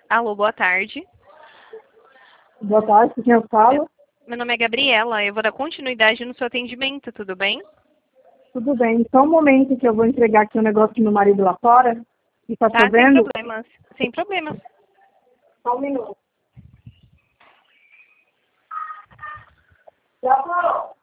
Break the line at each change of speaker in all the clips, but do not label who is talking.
Alô, boa tarde.
Boa tarde, com quem eu falo?
Meu nome é Gabriela, eu vou dar continuidade no seu atendimento, tudo bem?
Tudo bem, só um momento que eu vou entregar aqui um negócio do meu marido lá fora. E tá
Tá, sem
chovendo?
problemas. Sem problemas.
Só um minuto. Já parou?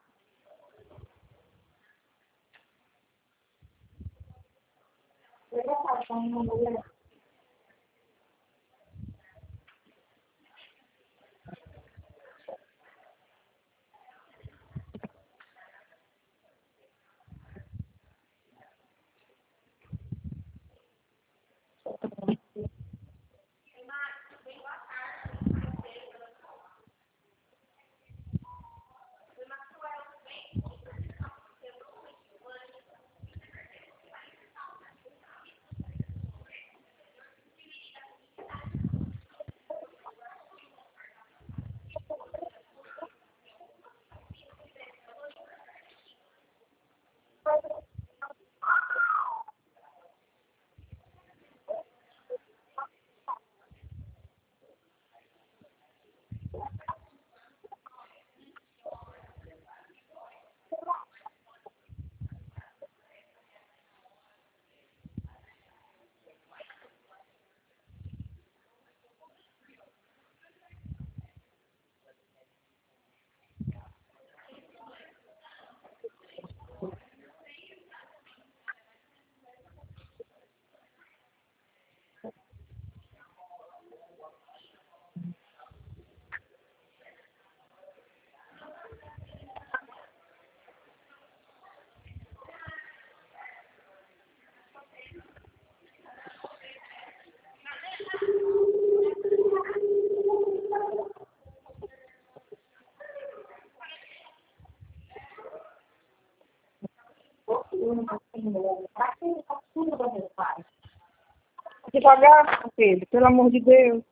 Devagar, Pedro, pelo amor de Deus.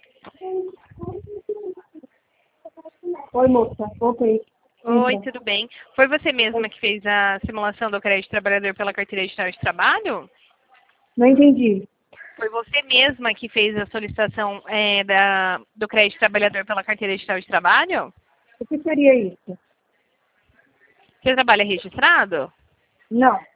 Oi, moça. Ok.
Oi, tudo bem? Foi você mesma que fez a simulação do crédito trabalhador pela carteira digital de trabalho?
Não entendi.
Foi você mesma que fez a solicitação do crédito trabalhador pela carteira digital de trabalho?
O que seria isso?
Você trabalha registrado?
Não.